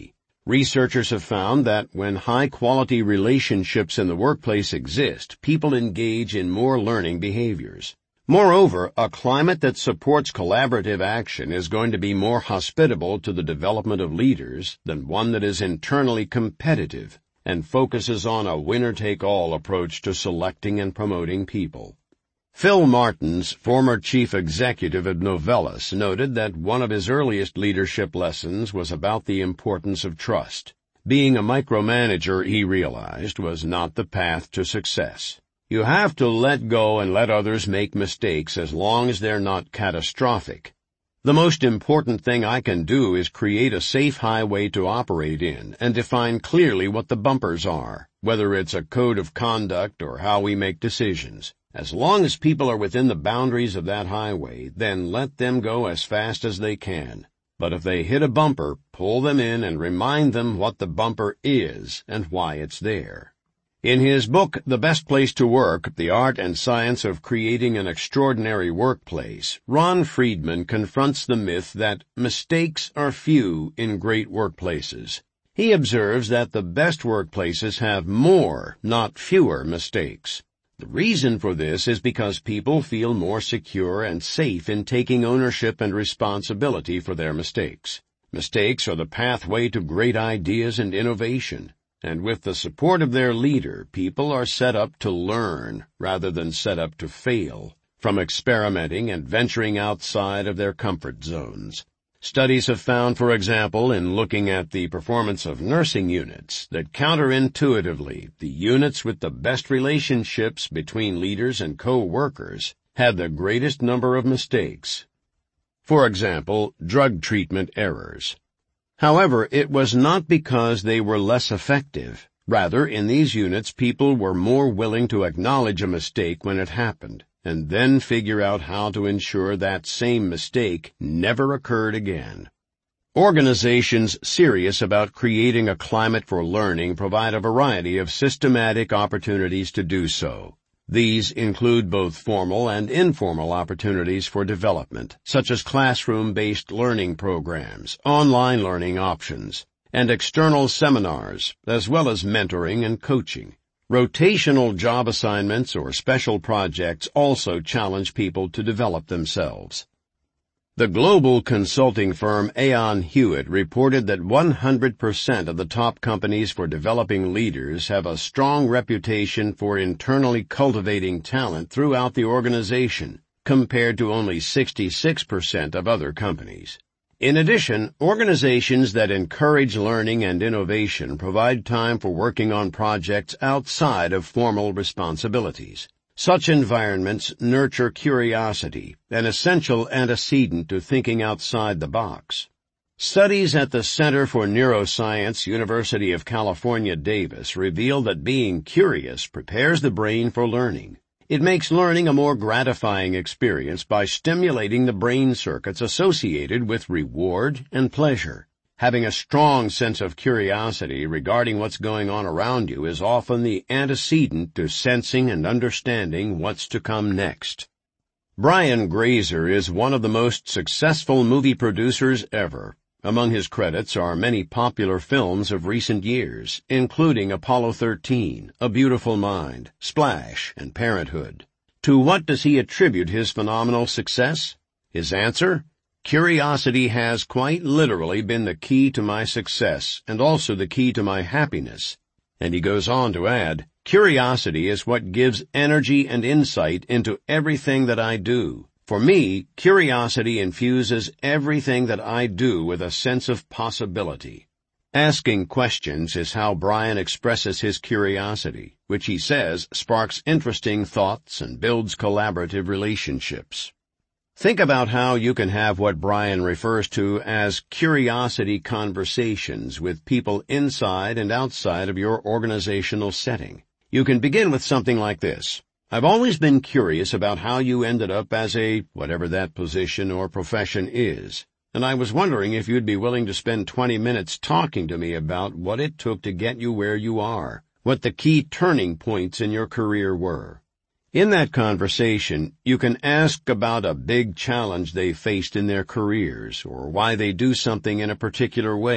Researchers have found that when high-quality relationships in the workplace exist, people engage in more learning behaviors. Moreover, a climate that supports collaborative action is going to be more hospitable to the development of leaders than one that is internally competitive and focuses on a winner-take-all approach to selecting and promoting people. Phil Martins, former chief executive of Novellus, noted that one of his earliest leadership lessons was about the importance of trust. Being a micromanager, he realized, was not the path to success. You have to let go and let others make mistakes as long as they're not catastrophic. The most important thing I can do is create a safe highway to operate in and define clearly what the bumpers are, whether it's a code of conduct or how we make decisions. As long as people are within the boundaries of that highway, then let them go as fast as they can. But if they hit a bumper, pull them in and remind them what the bumper is and why it's there. In his book, The Best Place to Work, The Art and Science of Creating an Extraordinary Workplace, Ron Friedman confronts the myth that mistakes are few in great workplaces. He observes that the best workplaces have more, not fewer, mistakes. The reason for this is because people feel more secure and safe in taking ownership and responsibility for their mistakes. Mistakes are the pathway to great ideas and innovation, and with the support of their leader, people are set up to learn rather than set up to fail from experimenting and venturing outside of their comfort zones. Studies have found, for example, in looking at the performance of nursing units, that counterintuitively, the units with the best relationships between leaders and co-workers had the greatest number of mistakes. For example, drug treatment errors. However, it was not because they were less effective. Rather, in these units, people were more willing to acknowledge a mistake when it happened, and then figure out how to ensure that same mistake never occurred again. Organizations serious about creating a climate for learning provide a variety of systematic opportunities to do so. These include both formal and informal opportunities for development, such as classroom-based learning programs, online learning options, and external seminars, as well as mentoring and coaching. Rotational job assignments or special projects also challenge people to develop themselves. The global consulting firm Aon Hewitt reported that one hundred percent of the top companies for developing leaders have a strong reputation for internally cultivating talent throughout the organization, compared to only sixty-six percent of other companies. In addition, organizations that encourage learning and innovation provide time for working on projects outside of formal responsibilities. Such environments nurture curiosity, an essential antecedent to thinking outside the box. Studies at the Center for Neuroscience, University of California, Davis, reveal that being curious prepares the brain for learning. It makes learning a more gratifying experience by stimulating the brain circuits associated with reward and pleasure. Having a strong sense of curiosity regarding what's going on around you is often the antecedent to sensing and understanding what's to come next. Brian Grazer is one of the most successful movie producers ever. Among his credits are many popular films of recent years, including Apollo thirteen, A Beautiful Mind, Splash, and Parenthood. To what does he attribute his phenomenal success? His answer? Curiosity has quite literally been the key to my success and also the key to my happiness. And he goes on to add, curiosity is what gives energy and insight into everything that I do. For me, curiosity infuses everything that I do with a sense of possibility. Asking questions is how Brian expresses his curiosity, which he says sparks interesting thoughts and builds collaborative relationships. Think about how you can have what Brian refers to as curiosity conversations with people inside and outside of your organizational setting. You can begin with something like this. I've always been curious about how you ended up as a, whatever that position or profession is, and I was wondering if you'd be willing to spend twenty minutes talking to me about what it took to get you where you are, what the key turning points in your career were. In that conversation, you can ask about a big challenge they faced in their careers, or why they do something in a particular way,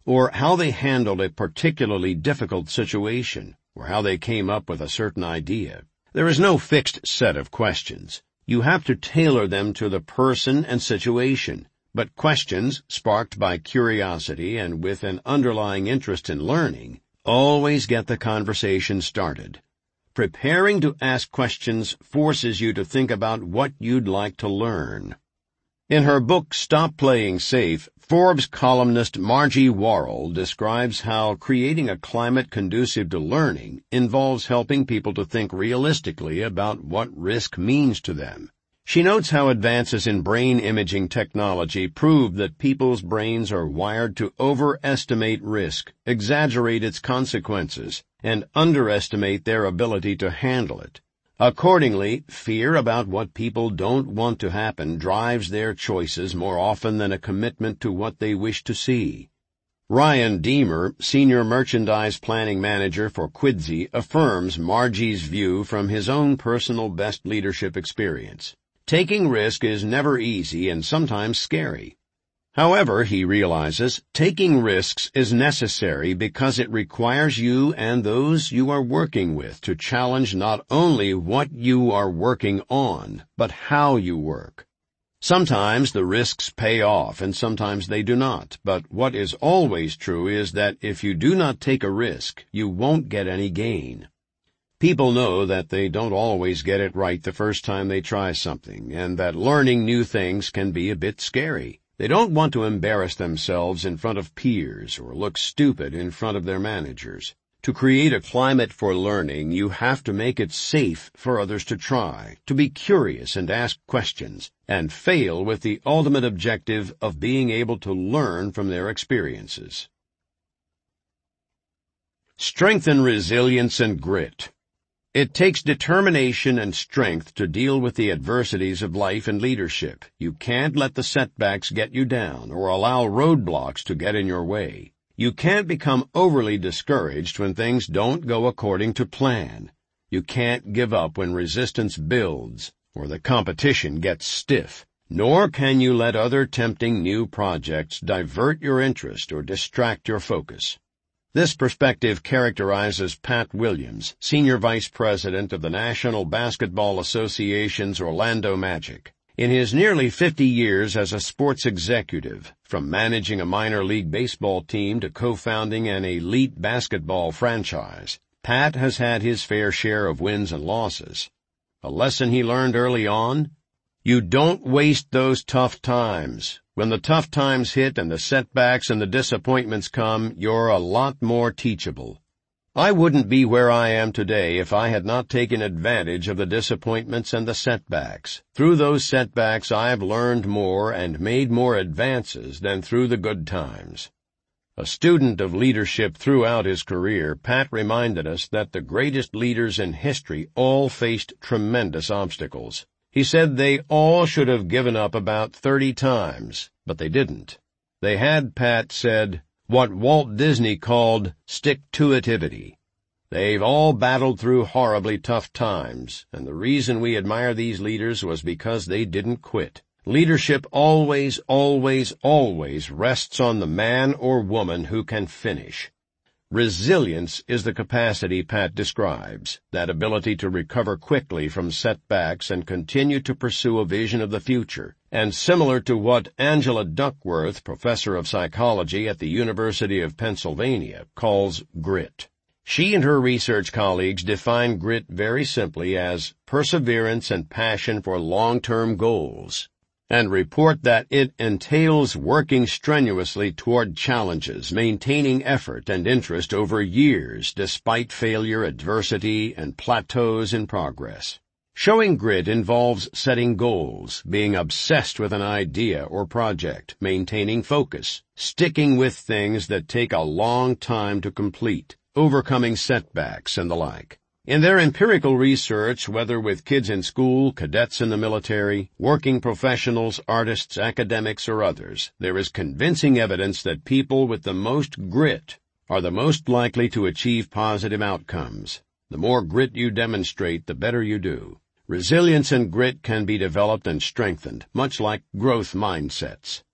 or how they handled a particularly difficult situation, or how they came up with a certain idea. There is no fixed set of questions. You have to tailor them to the person and situation, but questions sparked by curiosity and with an underlying interest in learning always get the conversation started. Preparing to ask questions forces you to think about what you'd like to learn. In her book, Stop Playing Safe, Forbes columnist Margie Worrell describes how creating a climate conducive to learning involves helping people to think realistically about what risk means to them. She notes how advances in brain imaging technology prove that people's brains are wired to overestimate risk, exaggerate its consequences, and underestimate their ability to handle it. Accordingly, fear about what people don't want to happen drives their choices more often than a commitment to what they wish to see. Ryan Deemer, Senior Merchandise Planning Manager for Quidsi, affirms Margie's view from his own personal best leadership experience. Taking risk is never easy and sometimes scary. However, he realizes, taking risks is necessary because it requires you and those you are working with to challenge not only what you are working on, but how you work. Sometimes the risks pay off and sometimes they do not, but what is always true is that if you do not take a risk, you won't get any gain. People know that they don't always get it right the first time they try something, and that learning new things can be a bit scary. They don't want to embarrass themselves in front of peers or look stupid in front of their managers. To create a climate for learning, you have to make it safe for others to try, to be curious and ask questions, and fail with the ultimate objective of being able to learn from their experiences. Strengthen resilience and grit. It takes determination and strength to deal with the adversities of life and leadership. You can't let the setbacks get you down or allow roadblocks to get in your way. You can't become overly discouraged when things don't go according to plan. You can't give up when resistance builds or the competition gets stiff. Nor can you let other tempting new projects divert your interest or distract your focus. This perspective characterizes Pat Williams, Senior Vice President of the National Basketball Association's Orlando Magic. In his nearly fifty years as a sports executive, from managing a minor league baseball team to co-founding an elite basketball franchise, Pat has had his fair share of wins and losses. A lesson he learned early on? You don't waste those tough times. When the tough times hit and the setbacks and the disappointments come, you're a lot more teachable. I wouldn't be where I am today if I had not taken advantage of the disappointments and the setbacks. Through those setbacks, I've learned more and made more advances than through the good times. A student of leadership throughout his career, Pat reminded us that the greatest leaders in history all faced tremendous obstacles. He said they all should have given up about thirty times, but they didn't. They had, Pat said, what Walt Disney called stick-to-itivity. They've all battled through horribly tough times, and the reason we admire these leaders was because they didn't quit. Leadership always, always, always rests on the man or woman who can finish. Resilience is the capacity Pat describes, that ability to recover quickly from setbacks and continue to pursue a vision of the future, and similar to what Angela Duckworth, professor of psychology at the University of Pennsylvania, calls grit. She and her research colleagues define grit very simply as perseverance and passion for long-term goals, and report that it entails working strenuously toward challenges, maintaining effort and interest over years despite failure, adversity, and plateaus in progress. Showing grit involves setting goals, being obsessed with an idea or project, maintaining focus, sticking with things that take a long time to complete, overcoming setbacks, and the like. In their empirical research, whether with kids in school, cadets in the military, working professionals, artists, academics, or others, there is convincing evidence that people with the most grit are the most likely to achieve positive outcomes. The more grit you demonstrate, the better you do. Resilience and grit can be developed and strengthened, much like growth mindsets.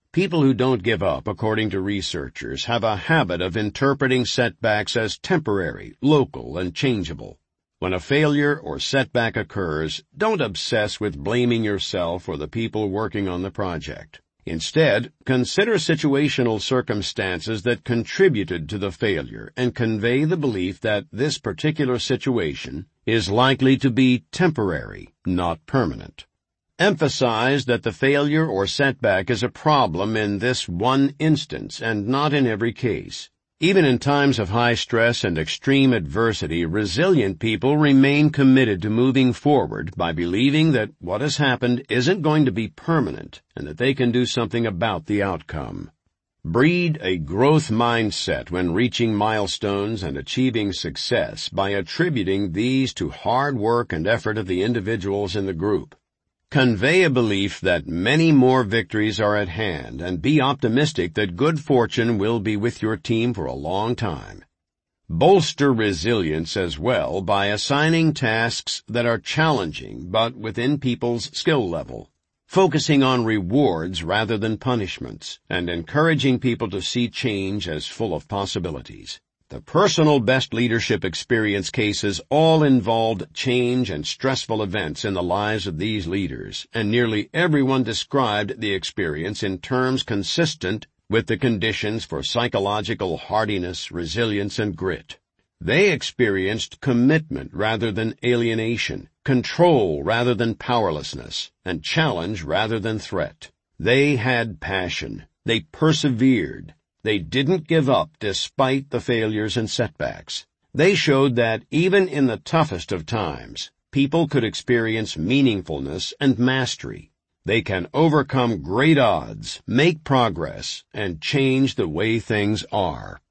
People who don't give up, according to researchers, have a habit of interpreting setbacks as temporary, local, and changeable. When a failure or setback occurs, don't obsess with blaming yourself or the people working on the project. Instead, consider situational circumstances that contributed to the failure and convey the belief that this particular situation is likely to be temporary, not permanent. Emphasize that the failure or setback is a problem in this one instance and not in every case. Even in times of high stress and extreme adversity, resilient people remain committed to moving forward by believing that what has happened isn't going to be permanent and that they can do something about the outcome. Breed a growth mindset when reaching milestones and achieving success by attributing these to hard work and effort of the individuals in the group. Convey a belief that many more victories are at hand, and be optimistic that good fortune will be with your team for a long time. Bolster resilience as well by assigning tasks that are challenging but within people's skill level, focusing on rewards rather than punishments, and encouraging people to see change as full of possibilities. The personal best leadership experience cases all involved change and stressful events in the lives of these leaders, and nearly everyone described the experience in terms consistent with the conditions for psychological hardiness, resilience, and grit. They experienced commitment rather than alienation, control rather than powerlessness, and challenge rather than threat. They had passion. They persevered. They didn't give up despite the failures and setbacks. They showed that even in the toughest of times, people could experience meaningfulness and mastery. They can overcome great odds, make progress, and change the way things are.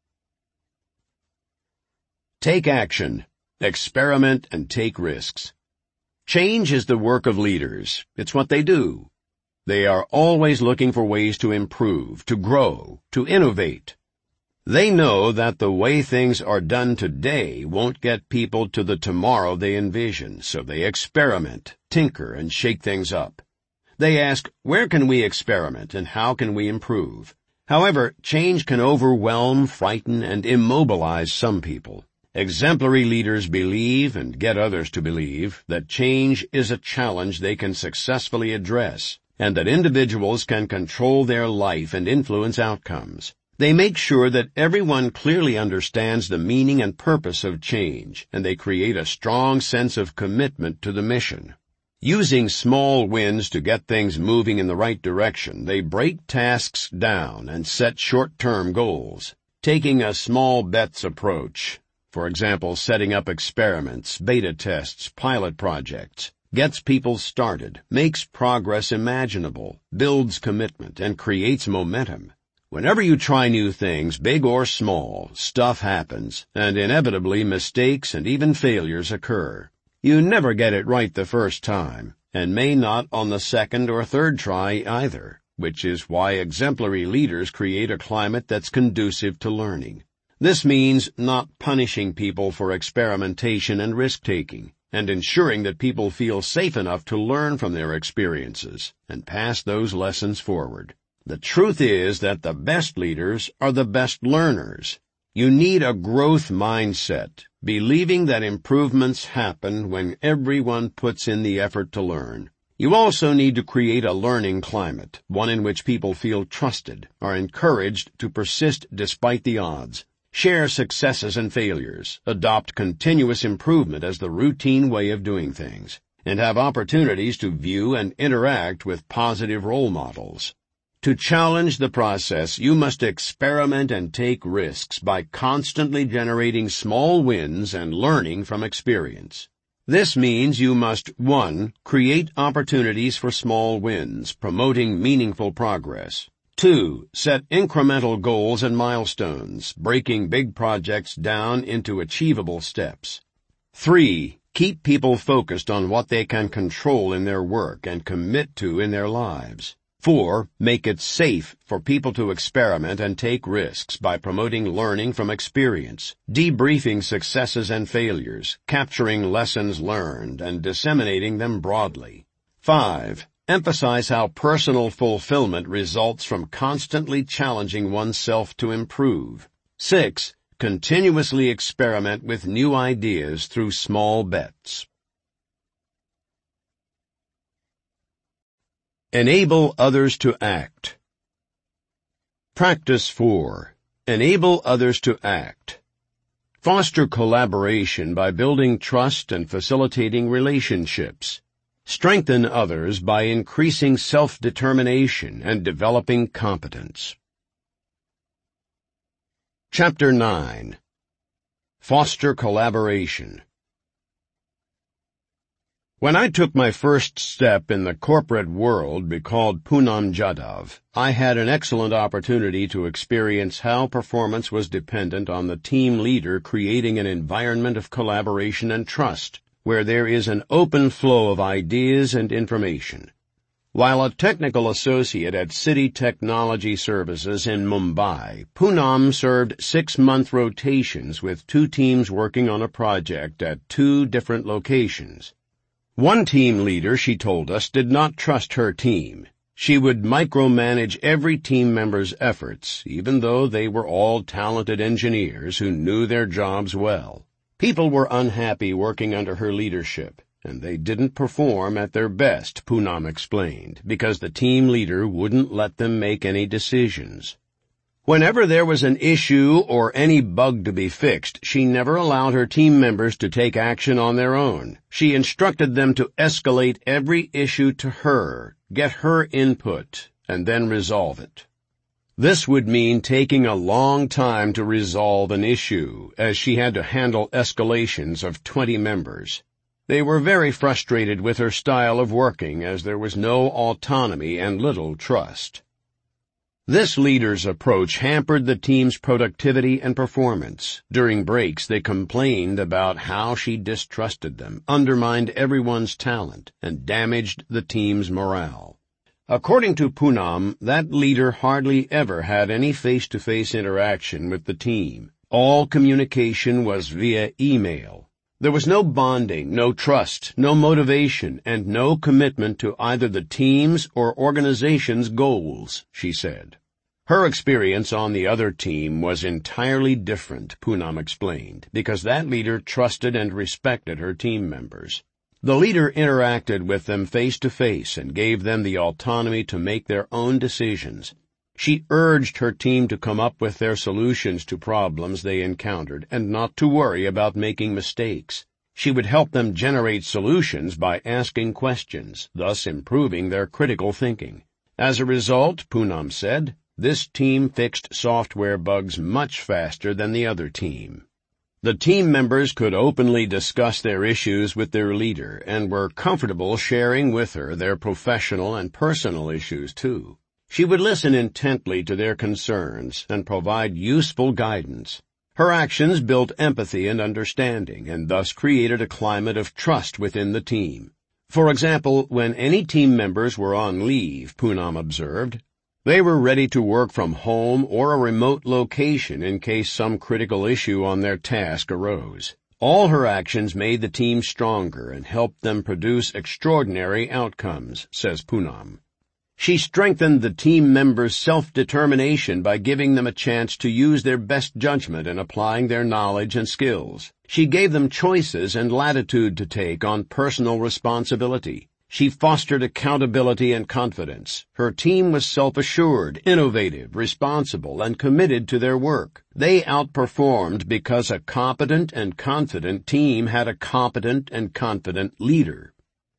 Take action. Experiment and take risks. Change is the work of leaders. It's what they do. They are always looking for ways to improve, to grow, to innovate. They know that the way things are done today won't get people to the tomorrow they envision, so they experiment, tinker, and shake things up. They ask, where can we experiment and how can we improve? However, change can overwhelm, frighten, and immobilize some people. Exemplary leaders believe, and get others to believe, that change is a challenge they can successfully address, and that individuals can control their life and influence outcomes. They make sure that everyone clearly understands the meaning and purpose of change, and they create a strong sense of commitment to the mission. Using small wins to get things moving in the right direction, they break tasks down and set short-term goals. Taking a small bets approach, for example, setting up experiments, beta tests, pilot projects, gets people started, makes progress imaginable, builds commitment, and creates momentum. Whenever you try new things, big or small, stuff happens, and inevitably mistakes and even failures occur. You never get it right the first time, and may not on the second or third try either, which is why exemplary leaders create a climate that's conducive to learning. This means not punishing people for experimentation and risk-taking, and ensuring that people feel safe enough to learn from their experiences and pass those lessons forward. The truth is that the best leaders are the best learners. You need a growth mindset, believing that improvements happen when everyone puts in the effort to learn. You also need to create a learning climate, one in which people feel trusted, are encouraged to persist despite the odds, share successes and failures, adopt continuous improvement as the routine way of doing things, and have opportunities to view and interact with positive role models. To challenge the process, you must experiment and take risks by constantly generating small wins and learning from experience. This means you must, one, create opportunities for small wins, promoting meaningful progress. Two, set incremental goals and milestones, breaking big projects down into achievable steps. Three, keep people focused on what they can control in their work and commit to in their lives. Four, make it safe for people to experiment and take risks by promoting learning from experience, debriefing successes and failures, capturing lessons learned, and disseminating them broadly. Five, Emphasize how personal fulfillment results from constantly challenging oneself to improve. Six, continuously experiment with new ideas through small bets. Enable others to act. Practice four. Enable others to act. Foster collaboration by building trust and facilitating relationships. Strengthen others by increasing self-determination and developing competence. Chapter nine. Foster collaboration. When I took my first step in the corporate world called Poonam Jadhav, I had an excellent opportunity to experience how performance was dependent on the team leader creating an environment of collaboration and trust, where there is an open flow of ideas and information. While a technical associate at City Technology Services in Mumbai, Poonam served six-month rotations with two teams working on a project at two different locations. One team leader, she told us, did not trust her team. She would micromanage every team member's efforts, even though they were all talented engineers who knew their jobs well. People were unhappy working under her leadership, and they didn't perform at their best, Poonam explained, because the team leader wouldn't let them make any decisions. Whenever there was an issue or any bug to be fixed, she never allowed her team members to take action on their own. She instructed them to escalate every issue to her, get her input, and then resolve it. This would mean taking a long time to resolve an issue, as she had to handle escalations of twenty members. They were very frustrated with her style of working, as there was no autonomy and little trust. This leader's approach hampered the team's productivity and performance. During breaks, they complained about how she distrusted them, undermined everyone's talent, and damaged the team's morale. According to Poonam, that leader hardly ever had any face-to-face interaction with the team. All communication was via email. There was no bonding, no trust, no motivation, and no commitment to either the team's or organization's goals, she said. Her experience on the other team was entirely different, Poonam explained, because that leader trusted and respected her team members. The leader interacted with them face-to-face and gave them the autonomy to make their own decisions. She urged her team to come up with their solutions to problems they encountered and not to worry about making mistakes. She would help them generate solutions by asking questions, thus improving their critical thinking. As a result, Poonam said, this team fixed software bugs much faster than the other team. The team members could openly discuss their issues with their leader and were comfortable sharing with her their professional and personal issues, too. She would listen intently to their concerns and provide useful guidance. Her actions built empathy and understanding and thus created a climate of trust within the team. For example, when any team members were on leave, Poonam observed, they were ready to work from home or a remote location in case some critical issue on their task arose. All her actions made the team stronger and helped them produce extraordinary outcomes, says Poonam. She strengthened the team members' self-determination by giving them a chance to use their best judgment in applying their knowledge and skills. She gave them choices and latitude to take on personal responsibility. She fostered accountability and confidence. Her team was self-assured, innovative, responsible, and committed to their work. They outperformed because a competent and confident team had a competent and confident leader.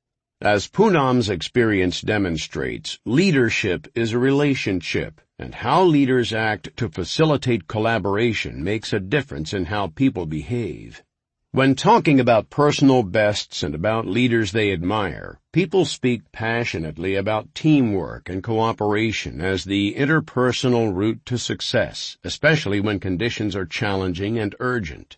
As Poonam's experience demonstrates, leadership is a relationship, and how leaders act to facilitate collaboration makes a difference in how people behave. When talking about personal bests and about leaders they admire, people speak passionately about teamwork and cooperation as the interpersonal route to success, especially when conditions are challenging and urgent.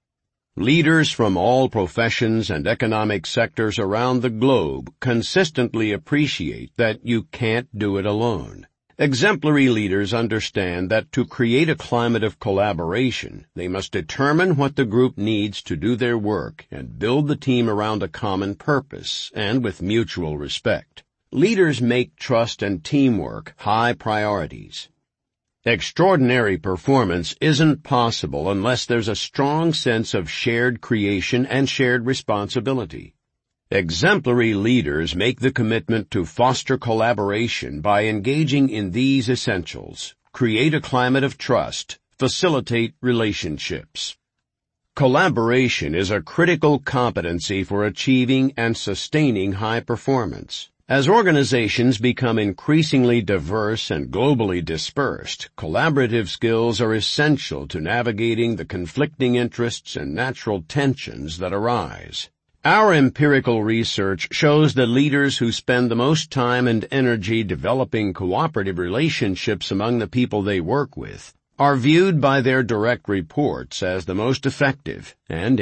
Leaders from all professions and economic sectors around the globe consistently appreciate that you can't do it alone. Exemplary leaders understand that to create a climate of collaboration, they must determine what the group needs to do their work and build the team around a common purpose and with mutual respect. leaders make trust and teamwork high priorities. Extraordinary performance isn't possible unless there's a strong sense of shared creation and shared responsibility. Exemplary leaders make the commitment to foster collaboration by engaging in these essentials: create a climate of trust, facilitate relationships. Collaboration is a critical competency for achieving and sustaining high performance. As organizations become increasingly diverse and globally dispersed, collaborative skills are essential to navigating the conflicting interests and natural tensions that arise. Our empirical research shows that leaders who spend the most time and energy developing cooperative relationships among the people they work with are viewed by their direct reports as the most effective and